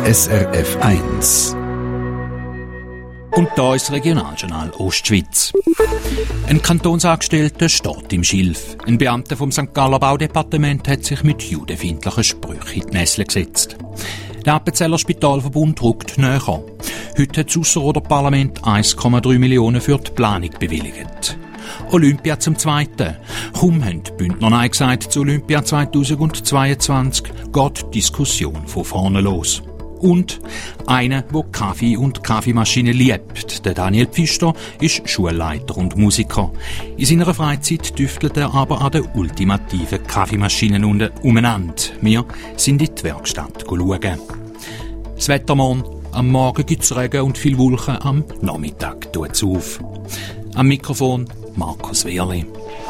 SRF 1. Und da ist das Regionaljournal Ostschweiz. Ein Kantonsangestellter steht im Schilf. Ein Beamter vom St. Galler Baudepartement hat sich mit judenfeindlichen Sprüchen in die Näsle gesetzt. Der Appenzeller Spitalverbund rückt näher. Heute hat das Ausserrhoder-Parlament 1,3 Millionen für die Planung bewilligt. Olympia zum Zweiten. Kaum haben die Bündner Nein gesagt zu Olympia 2022, geht die Diskussion von vorne los. Und einer, der Kaffee und Kaffeemaschine liebt, der Daniel Pfister, ist Schulleiter und Musiker. In seiner Freizeit tüftelt er aber an den ultimativen Kaffeemaschinen umeinander. Wir sind in die Werkstatt schauen. Das Wetter morgen. Am Morgen gibt's Regen und viel Wolken, am Nachmittag tut's auf. Am Mikrofon Markus Wehrli.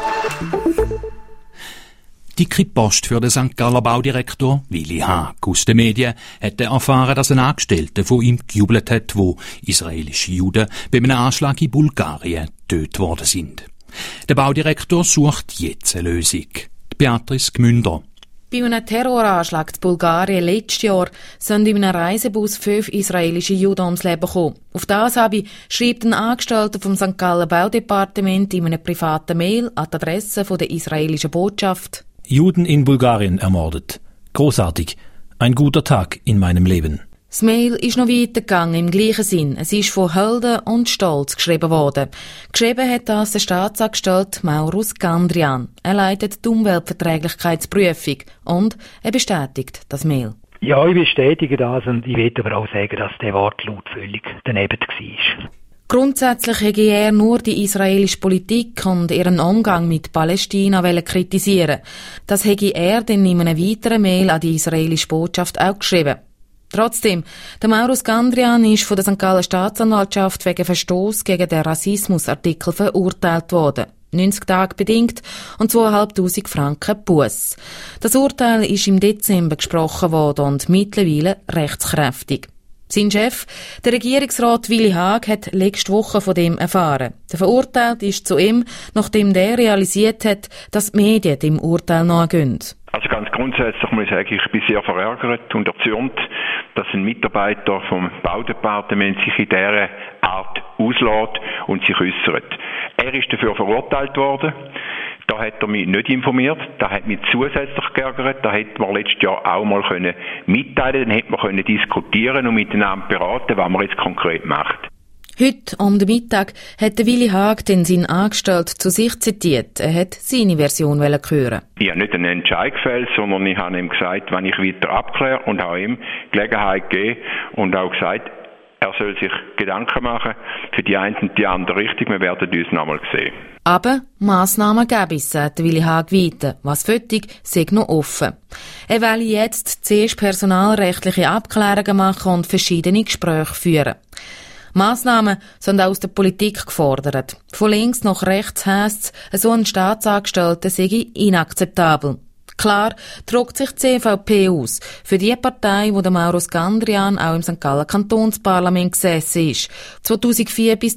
Dicke Post für den St. Galler Baudirektor Willi Haag aus den Medien hat erfahren, dass ein Angestellter von ihm gejubelt hat, wo israelische Juden bei einem Anschlag in Bulgarien getötet worden sind. Der Baudirektor sucht jetzt eine Lösung. Beatrice Gmünder. Bei einem Terroranschlag in Bulgarien letztes Jahr sind in einem Reisebus 5 israelische Juden ums Leben gekommen. Auf das schreibt ein Angestellter vom St. Galler Baudepartement in einem privaten Mail an die Adresse der israelischen Botschaft. Juden in Bulgarien ermordet. Großartig. Ein guter Tag in meinem Leben. Das Mail ist noch weitergegangen im gleichen Sinn. Es ist von Helden und Stolz geschrieben worden. Geschrieben hat das der Staatsangestellte Maurus Gandrian. Er leitet die Umweltverträglichkeitsprüfung und er bestätigt das Mail. Ja, ich bestätige das und ich will aber auch sagen, dass der Wortlaut völlig daneben war. Grundsätzlich hätte er nur die israelische Politik und ihren Umgang mit Palästina kritisieren. Das hätte er dann in einem weiteren Mail an die israelische Botschaft auch geschrieben. Trotzdem, der Maurus Gandrian ist von der St. Galler Staatsanwaltschaft wegen Verstoß gegen den Rassismusartikel verurteilt worden. 90 Tage bedingt und 2'500 Franken Buß. Das Urteil ist im Dezember gesprochen worden und mittlerweile rechtskräftig. Sein Chef, der Regierungsrat Willi Haag, hat letzte Woche von dem erfahren. Der Verurteilte ist zu ihm, nachdem der realisiert hat, dass die Medien dem Urteil nachgehen. Also ganz grundsätzlich muss ich sagen, ich bin sehr verärgert und erzürnt, dass ein Mitarbeiter vom Baudepartement sich in dieser Art auslässt und sich äußert. Er ist dafür verurteilt worden. Da hat er mich nicht informiert, da hat mich zusätzlich geärgert, da hätte man letztes Jahr auch mal mitteilen können, dann hätte man diskutieren und miteinander beraten, was man jetzt konkret macht. Heute um den Mittag hat Willi Haag den seinen Angestellten zu sich zitiert. Er hat seine Version hören. Ich habe nicht einen Entscheid gefällt, sondern ich habe ihm gesagt, wenn ich weiter abkläre und habe ihm Gelegenheit gegeben und auch gesagt, er soll sich Gedanken machen für die eine und die andere Richtung. Wir werden uns noch einmal sehen. Aber Massnahmen gäbe es, sagt Willi Haag weiter. Was fertig, sei noch offen. Er will jetzt zuerst personalrechtliche Abklärungen machen und verschiedene Gespräche führen. Massnahmen sind auch aus der Politik gefordert. Von links nach rechts heisst es, so ein Staatsangestellter sei inakzeptabel. Klar drückt sich die CVP aus. Für die Partei, wo der Maurus Gandrian auch im St. Galler Kantonsparlament gesessen ist. 2004 bis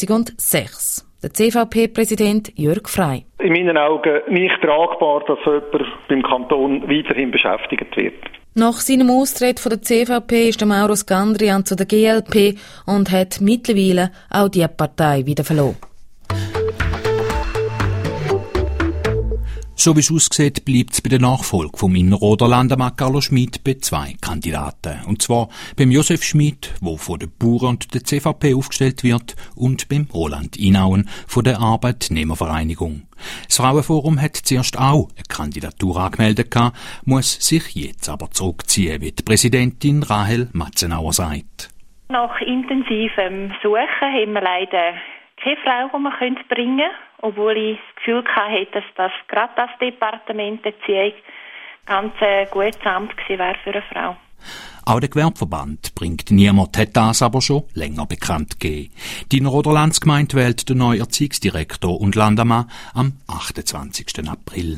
2006. Der CVP-Präsident Jörg Frey. In meinen Augen nicht tragbar, dass jemand beim Kanton weiterhin beschäftigt wird. Nach seinem Austritt von der CVP ist der Maurus Gandrian zu der GLP und hat mittlerweile auch die Partei wieder verloren. So wie es aussieht, bleibt es bei der Nachfolge vom Innerrhoder Landemann Carlo Schmid bei 2 Kandidaten. Und zwar beim Josef Schmid, der von den Bauern und der CVP aufgestellt wird, und beim Roland Inauen von der Arbeitnehmervereinigung. Das Frauenforum hat zuerst auch eine Kandidatur angemeldet, muss sich jetzt aber zurückziehen, wie die Präsidentin Rahel Matzenauer sagt. Nach intensivem Suchen haben wir leider keine Frau, die man bringen könnte, obwohl ich das Gefühl hatte, dass das gerade das Departement Erziehung ganz ein gutes Amt gewesen wäre für eine Frau. Auch der Gewerbeverband bringt niemand, hat das aber schon länger bekannt gegeben. Die Innerrhoder Landsgemeinde wählt den neuen Erziehungsdirektor und Landamann am 28. April.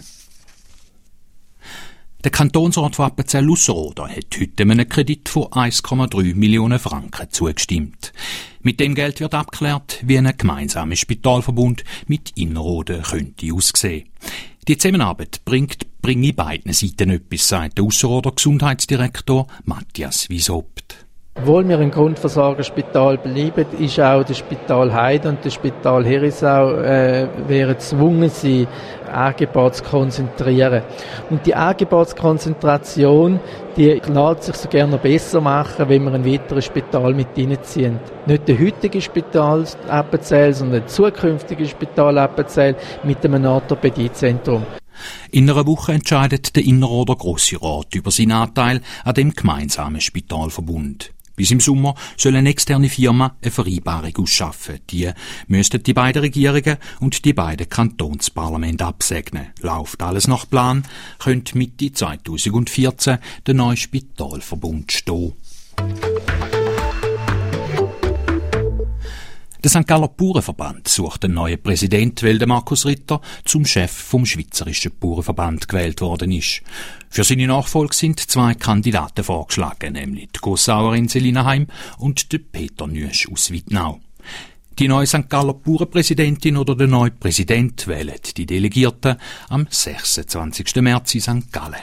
Der Kantonsrat von Appenzell-Ausserrhoden hat heute einem Kredit von 1,3 Millionen Franken zugestimmt. Mit dem Geld wird abgeklärt, wie ein gemeinsamer Spitalverbund mit Innerrhoden könnte aussehen. Die Zusammenarbeit bringe beiden Seiten etwas, sagt der Ausserrhoder Gesundheitsdirektor Matthias Wiesopt. Obwohl wir ein Grundversorgerspital bleiben, ist auch das Spital Heide und das Spital Herisau wären gezwungen, sie Angebote zu konzentrieren. Und die Angebotskonzentration, die lässt sich so gerne noch besser machen, wenn wir ein weiteres Spital mit reinziehen. Nicht der heutige Spital Appenzell, sondern das zukünftige Spital Appenzell mit einem Orthopädiezentrum. In einer Woche entscheidet der Innerrhoder Grosse Rat über seinen Anteil an dem gemeinsamen Spitalverbund. Bis im Sommer soll eine externe Firma eine Vereinbarung ausschaffen. Die müssten die beiden Regierungen und die beiden Kantonsparlamente absegnen. Läuft alles nach Plan, könnte Mitte 2014 der neue Spitalverbund stehen. Der St. Galler Bauernverband sucht einen neuen Präsidenten, weil der Markus Ritter zum Chef vom Schweizerischen Bauernverband gewählt worden ist. Für seine Nachfolge sind 2 Kandidaten vorgeschlagen, nämlich die Gossauerin Selina Heim und der Peter Nüsch aus Wittnau. Die neue St. Galler Bauernpräsidentin oder der neue Präsident wählen die Delegierten am 26. März in St. Gallen.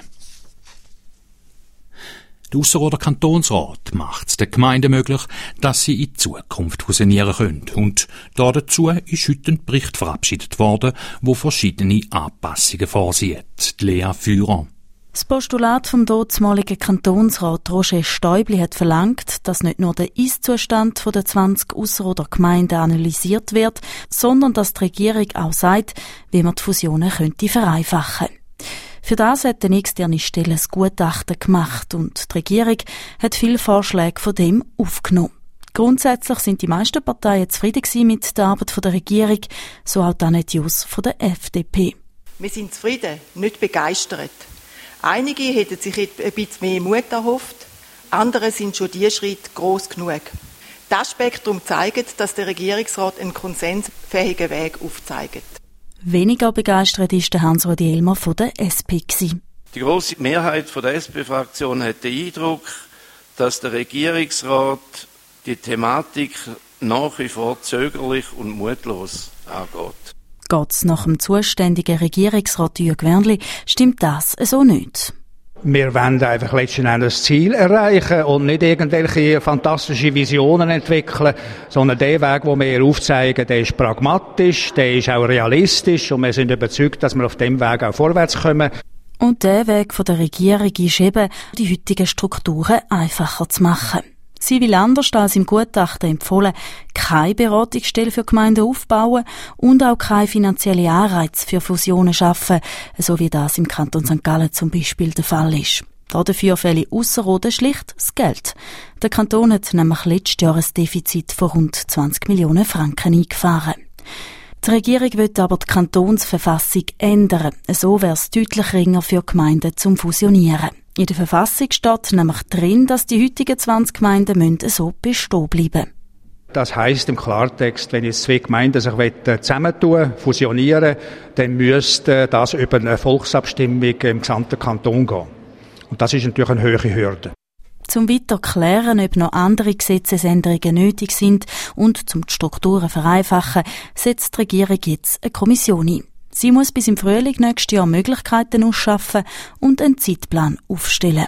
Der Ausserrhoder Kantonsrat macht es den Gemeinden möglich, dass sie in Zukunft fusionieren können. Und dazu ist heute ein Bericht verabschiedet worden, wo verschiedene Anpassungen vorsieht. Die Lea Führer. Das Postulat vom dortmaligen Kantonsrat Roger Stäubli hat verlangt, dass nicht nur der Ist-Zustand der 20 Ausserrhoder Gemeinden analysiert wird, sondern dass die Regierung auch sagt, wie man die Fusionen könnte vereinfachen. Für das hat eine externe Stelle ein Gutachten gemacht und die Regierung hat viele Vorschläge von dem aufgenommen. Grundsätzlich sind die meisten Parteien zufrieden mit der Arbeit der Regierung, so auch Annette Jus von der FDP. Wir sind zufrieden, nicht begeistert. Einige hätten sich ein bisschen mehr Mut erhofft, andere sind schon diese Schritte gross genug. Das Spektrum zeigt, dass der Regierungsrat einen konsensfähigen Weg aufzeigt. Weniger begeistert ist der Hans-Rudi Elmer von der SP gewesen. Die grosse Mehrheit der SP-Fraktion hat den Eindruck, dass der Regierungsrat die Thematik nach wie vor zögerlich und mutlos angeht. Geht's nach dem zuständigen Regierungsrat Jürg Wernli, stimmt das so nicht. Wir wollen einfach letztendlich das Ziel erreichen und nicht irgendwelche fantastische Visionen entwickeln, sondern der Weg, den wir hier aufzeigen, der ist pragmatisch, der ist auch realistisch und wir sind überzeugt, dass wir auf dem Weg auch vorwärts kommen. Und der Weg von der Regierung ist eben, die heutigen Strukturen einfacher zu machen. Sie will anders als im Gutachten empfohlen, keine Beratungsstelle für Gemeinden aufbauen und auch keine finanzielle Anreize für Fusionen schaffen, so wie das im Kanton St. Gallen zum Beispiel der Fall ist. Dafür fehle Ausserrhoden schlicht das Geld. Der Kanton hat nämlich letztes Jahr ein Defizit von rund 20 Millionen Franken eingefahren. Die Regierung will aber die Kantonsverfassung ändern. So wäre es deutlich ringer für Gemeinden zum Fusionieren. In der Verfassung steht nämlich drin, dass die heutigen 20 Gemeinden so bestehen bleiben. Das heisst im Klartext, wenn jetzt 2 Gemeinden sich zusammentun, fusionieren, dann müsste das über eine Volksabstimmung im gesamten Kanton gehen. Und das ist natürlich eine hohe Hürde. Zum weiter klären, ob noch andere Gesetzesänderungen nötig sind und zum die Strukturen vereinfachen, setzt die Regierung jetzt eine Kommission ein. Sie muss bis im Frühling nächstes Jahr Möglichkeiten ausschaffen und einen Zeitplan aufstellen.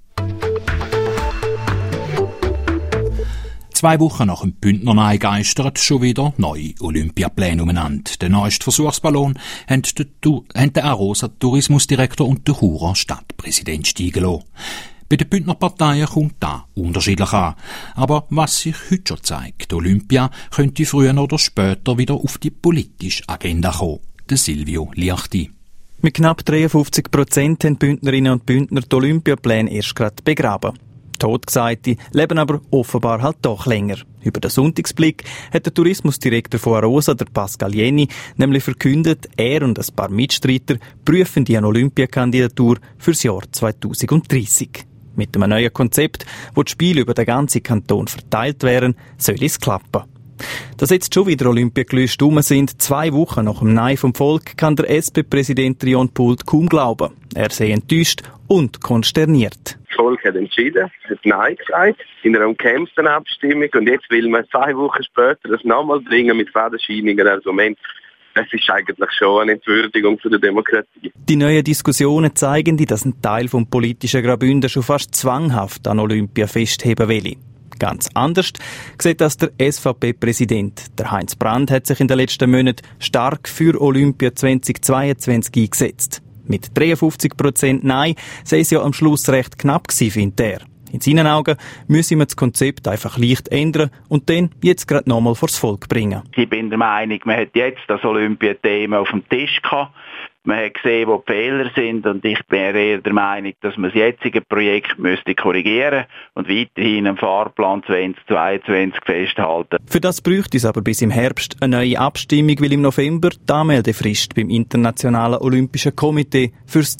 2 Wochen nach dem Bündner Nein geistert schon wieder neue Olympiapläne umeinander. Den neuesten Versuchsballon haben der Arosa Tourismusdirektor und der Churer Stadtpräsident steigen lassen. Bei den Bündner Parteien kommt das unterschiedlich an. Aber was sich heute schon zeigt, Olympia könnte früher oder später wieder auf die politische Agenda kommen. Der Silvio Liachti. Mit knapp 53% haben Bündnerinnen und Bündner die Olympiapläne erst gerade begraben. Totgesagte leben aber offenbar halt doch länger. Über den Sonntagsblick hat der Tourismusdirektor von Arosa, der Pascal Jenny, nämlich verkündet, er und ein paar Mitstreiter prüfen die Olympiakandidatur fürs Jahr 2030. Mit einem neuen Konzept, wo die Spiele über den ganzen Kanton verteilt wären, soll es klappen. Dass jetzt schon wieder Olympiagelüste rum sind, 2 Wochen nach dem Nein vom Volk, kann der SP-Präsident Rion Pult kaum glauben. Er sei enttäuscht und konsterniert. Das Volk hat entschieden, hat Nein gesagt, in einer umkämpften Abstimmung. Und jetzt will man 2 Wochen später das nochmal bringen mit fadenscheinigen Argumenten. es ist eigentlich schon eine Entwürdigung für die Demokratie. Die neuen Diskussionen zeigen, dass ein Teil vom politischen Graubünden schon fast zwanghaft an Olympia festheben will. Ganz anders sieht das der SVP-Präsident. Der Heinz Brand hat sich in den letzten Monaten stark für Olympia 2022 eingesetzt. Mit 53% Nein sei es ja am Schluss recht knapp gewesen, findet er. In seinen Augen müsse man das Konzept einfach leicht ändern und dann jetzt gerade nochmal vors Volk bringen. Ich bin der Meinung, man hat jetzt das Olympiathema auf dem Tisch gehabt. Man hat gesehen, wo die Fehler sind und ich bin eher der Meinung, dass man das jetzige Projekt müsste korrigieren und weiterhin am Fahrplan 2022 festhalten. Für das bräuchte es aber bis im Herbst eine neue Abstimmung, weil im November die Anmeldefrist beim Internationalen Olympischen Komitee fürs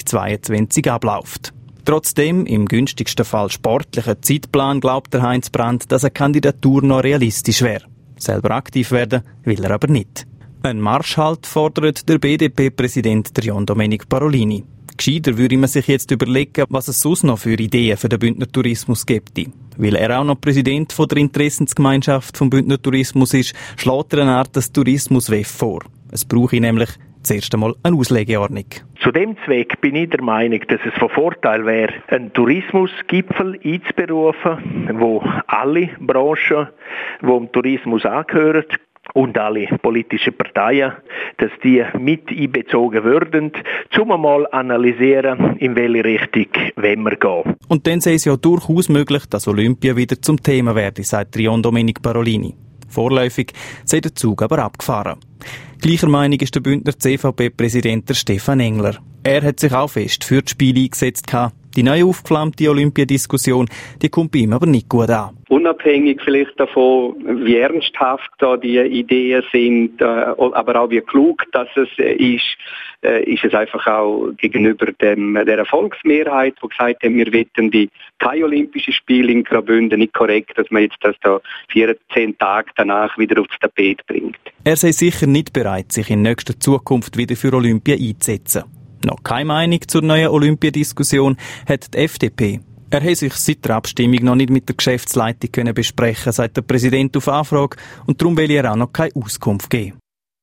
2022 abläuft. Trotzdem, im günstigsten Fall sportlichen Zeitplan, glaubt der Heinz Brand, dass eine Kandidatur noch realistisch wäre. Selber aktiv werden will er aber nicht. Ein Marschhalt fordert der BDP-Präsident John Domenic Parolini. Gescheiter würde man sich jetzt überlegen, was es sonst noch für Ideen für den Bündner Tourismus gibt. Weil er auch noch Präsident von der Interessensgemeinschaft vom Bündner Tourismus ist, schlägt er eine Art des Tourismus-WEF vor. Es brauche nämlich zuerst einmal eine Auslegeordnung. Zu dem Zweck bin ich der Meinung, dass es von Vorteil wäre, einen Tourismusgipfel einzuberufen, wo alle Branchen, die im Tourismus angehören, und alle politischen Parteien, dass die mit einbezogen würden, um einmal analysieren, in welche Richtung wollen wir gehen. Und dann sei es ja durchaus möglich, dass Olympia wieder zum Thema werde, sagt John Domenic Parolini. Vorläufig sei der Zug aber abgefahren. Gleicher Meinung ist der Bündner CVP-Präsident Stefan Engler. Er hat sich auch fest für die Spiele eingesetzt. Die neu aufgeflammte Olympiadiskussion, die kommt bei ihm aber nicht gut an. Unabhängig vielleicht davon, wie ernsthaft da die Ideen sind, aber auch wie klug das es ist es einfach auch gegenüber der Volksmehrheit, die gesagt haben, wir wollen keine Olympischen Spiele in Graubünden, nicht korrekt, dass man jetzt das da 14 Tage danach wieder aufs Tapet bringt. Er sei sicher nicht bereit, sich in nächster Zukunft wieder für Olympia einzusetzen. Noch keine Meinung zur neuen Olympiadiskussion hat die FDP. Er hat sich seit der Abstimmung noch nicht mit der Geschäftsleitung besprechen, sagt der Präsident auf Anfrage, und darum will er auch noch keine Auskunft geben.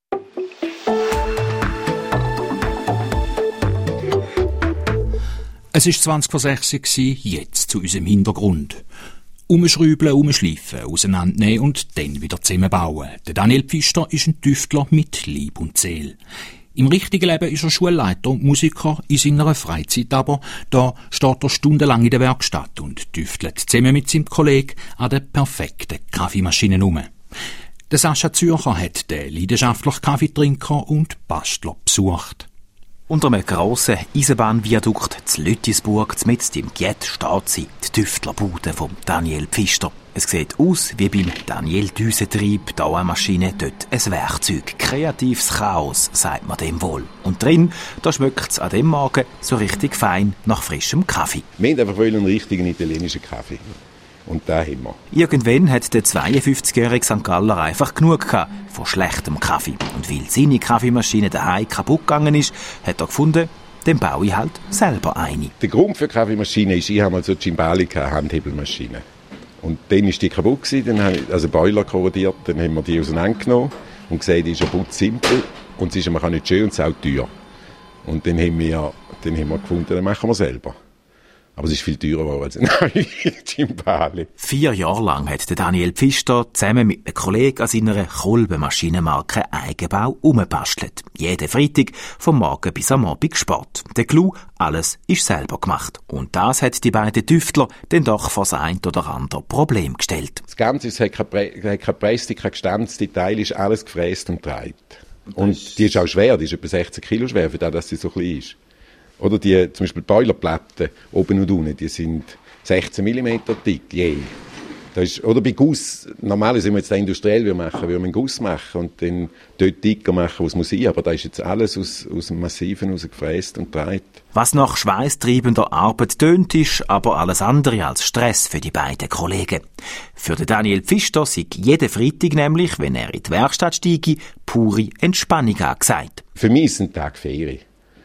Es war 20:06 Uhr, jetzt zu unserem Hintergrund. Umschrübeln, umschleifen, auseinandernehmen und dann wieder zusammenbauen. Der Daniel Pfister ist ein Tüftler mit Leib und Seele. Im richtigen Leben ist er Schulleiter und Musiker, in seiner Freizeit aber, da steht er stundenlang in der Werkstatt und tüftelt zusammen mit seinem Kollegen an der perfekten Kaffeemaschine rum. Der Sascha Zürcher hat den leidenschaftlichen Kaffeetrinker und Bastler besucht. Unter einem grossen Eisenbahnviadukt zu Lüttisburg, mitten im Giet, steht sie, die Tüftlerbude von Daniel Pfister. Es sieht aus wie beim Daniel Düsentrieb, da eine Maschine, dort ein Werkzeug. Kreatives Chaos, sagt man dem wohl. Und drin, da schmeckt es an dem Morgen so richtig fein nach frischem Kaffee. Wir haben einfach einen richtigen italienischen Kaffee. Und da haben wir. Irgendwann hat der 52-jährige St. Galler einfach genug gehabt von schlechtem Kaffee. Und weil seine Kaffeemaschine daheim kaputt gegangen ist, hat er gefunden, dann baue ich halt selber eine. Der Grund für die Kaffeemaschine ist, ich habe mal so Cimbali, Handhebelmaschine. Und dann ist die kaputt gewesen, dann habe ich also Boiler korrodiert, dann haben wir die auseinandergenommen und gesehen, die ist ja simpel und sie ist aber nicht schön und es ist auch teuer. Und dann haben wir gefunden, dann machen wir selber. Aber es ist viel teurer geworden als eine neue Cimbali. 4 Jahre lang hat der Daniel Pfister zusammen mit einem Kollegen an seiner Kolbenmaschinenmarke Eigenbau umgebastelt. Jeden Freitag vom Morgen bis am Abend Sport. Der Clou, alles ist selber gemacht. Und das hat die beiden Tüftler dann doch vor das ein oder andere Problem gestellt. Das Ganze hat keine Presse, kein gestanzte Teil, ist alles gefräst und gedreht. Und die ist auch schwer, die ist etwa 16 Kilo schwer, für das, dass sie so klein ist. Oder die, zum Beispiel die Boilerplatten, oben und unten, die sind 16 mm dick, je. Das ist, oder bei Guss, normalerweise, wenn wir jetzt den industriell machen, würden wir einen Guss machen und dann dort dicker machen, wo es muss sein. Aber da ist jetzt alles aus dem Massiven rausgefräst und gedreht. Was nach schweißtreibender Arbeit tönt, ist aber alles andere als Stress für die beiden Kollegen. Für den Daniel Pfister sei jeden Freitag nämlich, wenn er in die Werkstatt steige, pure Entspannung angesagt. Für mich ist ein Tag Ferien.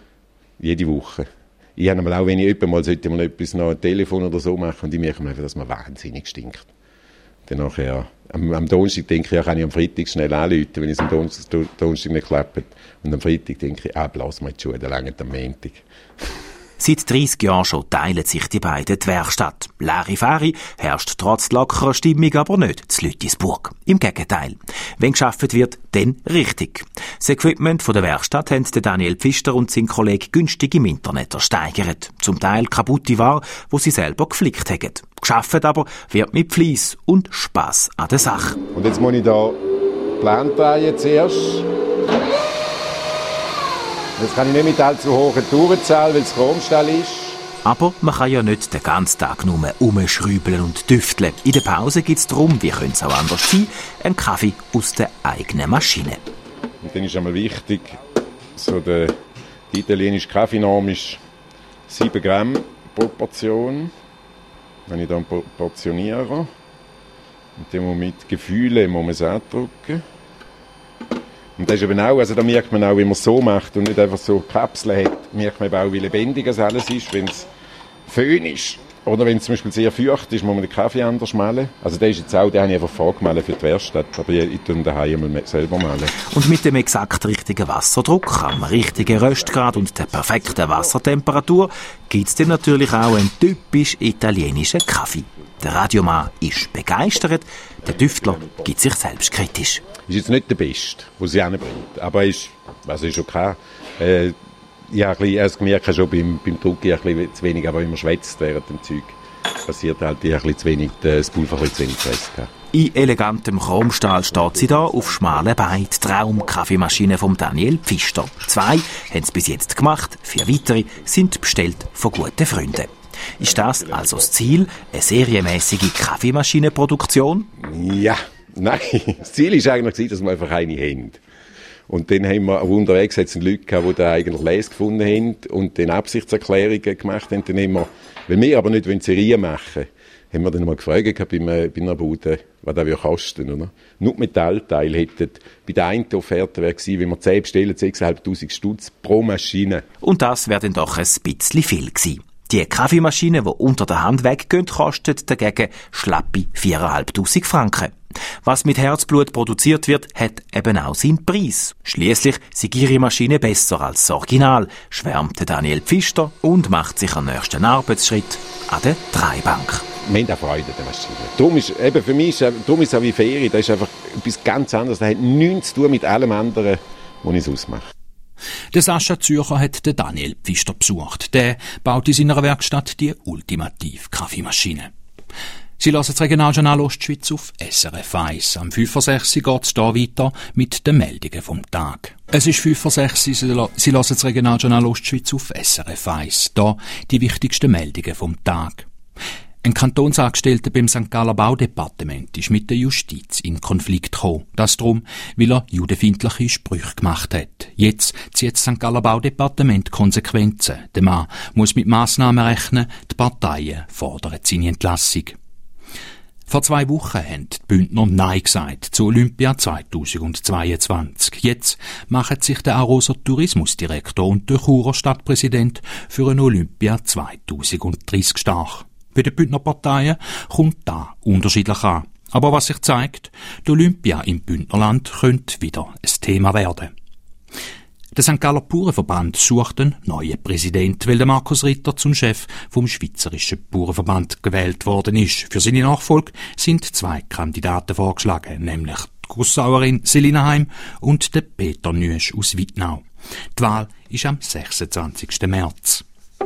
Jede Woche. Ich habe mal auch, wenn ich mal etwas noch ein Telefon oder so mache, und ich merke einfach, dass man wahnsinnig stinkt. Dann nachher, am Donnerstag denke ich, ja, kann ich am Freitag schnell anrufen, wenn es am Donnerstag nicht klappt. Und am Freitag denke ich, blasen wir die Schuhe, dann langt am Montag. Seit 30 Jahren schon teilen sich die beiden die Werkstatt. Larifari herrscht trotz lockerer Stimmung aber nicht zu Lüttisburg. Im Gegenteil. Wenn geschafft wird, dann richtig. Das Equipment von der Werkstatt haben Daniel Pfister und sein Kollege günstig im Internet ersteigert. Zum Teil kaputte Ware, wo sie selber geflickt haben. Geschafft aber wird mit Fleiss und Spass an der Sache. Und jetzt muss ich da Plan drehen zuerst. Jetzt kann ich nicht mit allzu hohen Touren zahlen, weil es Chromstahl ist. Aber man kann ja nicht den ganzen Tag nur rumschrübeln und düfteln. In der Pause gibt es darum, wie könnte es auch anders sein, einen Kaffee aus der eigenen Maschine. Und dann ist einmal wichtig, die italienische Kaffeenorm ist 7 Gramm pro Portion. Wenn ich dann portioniere, und dann muss man mit Gefühlen es andrücken. Und das ist eben auch, also da merkt man auch, wie man es so macht und nicht einfach so Kapseln hat, merkt man eben auch, wie lebendig das alles ist, wenn es Föhn ist. Oder wenn es zum Beispiel sehr feucht ist, muss man den Kaffee anders malen. Also der ist jetzt auch, den habe ich einfach vorgemalt für die Werkstatt, aber ich tue ihn daheim selber malen. Und mit dem exakt richtigen Wasserdruck, am richtigen Röstgrad und der perfekten Wassertemperatur gibt es dann natürlich auch einen typisch italienischen Kaffee. Der Radiomann ist begeistert, der Düftler gibt sich selbstkritisch. Ist jetzt nicht der Beste, den sie hinbringt, aber ist okay. Ich habe gemerkt, schon beim Druck ein bisschen zu wenig, aber wenn man schwätzt während dem Zeug, passiert halt ein bisschen zu wenig, das Pulver ein bisschen zu wenig Press. In elegantem Chromstahl steht sie da auf schmalen Beinen. Die Traum-Kaffeemaschine von Daniel Pfister. 2 haben es bis jetzt gemacht, 4 weitere sind bestellt von guten Freunden. Ist das also das Ziel, eine serienmäßige Kaffeemaschinenproduktion? Ja, nein. Das Ziel war eigentlich, dass wir einfach eine haben. Und dann haben wir unterwegs Leute gehabt, die da eigentlich Les gefunden haben und dann Absichtserklärungen gemacht haben. Dann haben wir, weil wir aber nicht Serien machen, haben wir dann mal gefragt bei einer Bude, was das kosten würde. Nur die Metallteile hätten bei der einen Offerte gewesen, wenn wir 10 bestellen, 6'500 Stutz pro Maschine. Und das wäre dann doch ein bisschen viel gewesen. Die Kaffeemaschinen, die unter der Hand weggehen, kosten dagegen schlappe 4'500 Franken. Was mit Herzblut produziert wird, hat eben auch seinen Preis. Schliesslich sind ihre Maschine besser als das Original, schwärmt Daniel Pfister und macht sich am nächsten Arbeitsschritt an der Dreibank. Wir haben auch Freude an der Maschine. Darum ist eben für mich darum ist es auch wie Ferien, das ist einfach etwas ganz anderes. Das hat nichts zu tun mit allem anderen, was ich sonst mache. Der Sascha Zürcher hat den Daniel Pfister besucht. Der baut in seiner Werkstatt die ultimative Kaffeemaschine. Sie hören das Regionaljournal Ostschweiz auf SRF 1. Am 5:06 geht es hier weiter mit den Meldungen vom Tag. Es ist 5:06, Sie hören das Regionaljournal Ostschweiz auf SRF 1. Hier die wichtigsten Meldungen vom Tag. Ein Kantonsangestellter beim St. Galler Baudepartement ist mit der Justiz in Konflikt gekommen. Das darum, weil er judenfeindliche Sprüche gemacht hat. Jetzt zieht das St. Galler Baudepartement Konsequenzen. Der Mann muss mit Massnahmen rechnen, die Parteien fordern seine Entlassung. Vor 2 Wochen haben die Bündner Nein gesagt zu Olympia 2022. Jetzt machen sich der Aroser Tourismusdirektor und der Churer Stadtpräsident für ein Olympia 2030 stark. Bei den Bündner Parteien kommt da unterschiedlich an. Aber was sich zeigt, die Olympia im Bündnerland könnte wieder ein Thema werden. Der St. Galler Bauernverband sucht einen neuen Präsident, weil der Markus Ritter zum Chef vom Schweizerischen Bauernverband gewählt worden ist. Für seine Nachfolge sind 2 Kandidaten vorgeschlagen, nämlich die Gussauerin Selina Heim und der Peter Nüesch aus Wittnau. Die Wahl ist am 26. März.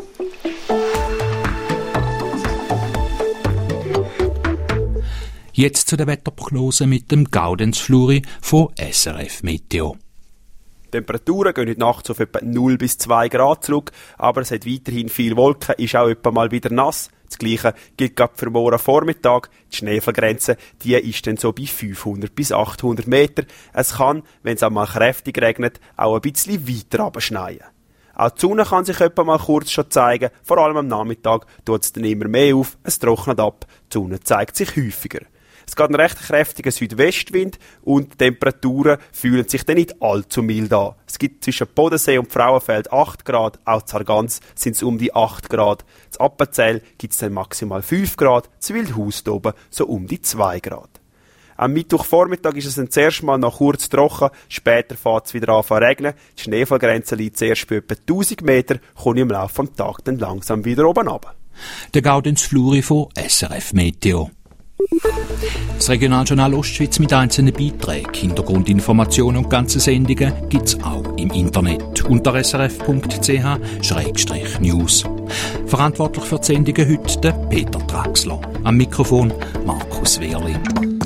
Jetzt zu der Wetterprognose mit dem Gaudenz Fluri von SRF Meteo. Die Temperaturen gehen heute Nacht auf etwa 0 bis 2 Grad zurück, aber es hat weiterhin viel Wolken, ist auch etwa mal wieder nass. Das Gleiche gilt gerade für morgen Vormittag. Die Schneefallgrenze, die ist dann so bei 500 bis 800 Meter. Es kann, wenn es einmal kräftig regnet, auch ein bisschen weiter runterschneien. Auch die Sonne kann sich etwa mal kurz schon zeigen, vor allem am Nachmittag tut es dann immer mehr auf, es trocknet ab, die Sonne zeigt sich häufiger. Es geht ein recht kräftiger Südwestwind und die Temperaturen fühlen sich dann nicht allzu mild an. Es gibt zwischen Bodensee und Frauenfeld 8 Grad, auch in Sargans sind es um die 8 Grad. In Appenzell gibt es dann maximal 5 Grad, in Wildhaus oben so um die 2 Grad. Am Mittwochvormittag ist es dann zuerst mal noch kurz trocken, später fährt es wieder an zu regnen. Die Schneefallgrenze liegt zuerst bei etwa 1000 Meter, kommt im Laufe des Tages dann langsam wieder oben runter. Der Gaudenz Fluri von SRF Meteo. Das Regionaljournal Ostschweiz mit einzelnen Beiträgen, Hintergrundinformationen und ganze Sendungen gibt's auch im Internet unter srf.ch/news. Verantwortlich für die Sendungen heute der Peter Traxler. Am Mikrofon Markus Wehrli.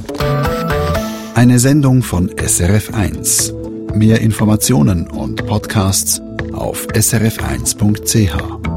Eine Sendung von SRF1. Mehr Informationen und Podcasts auf srf1.ch.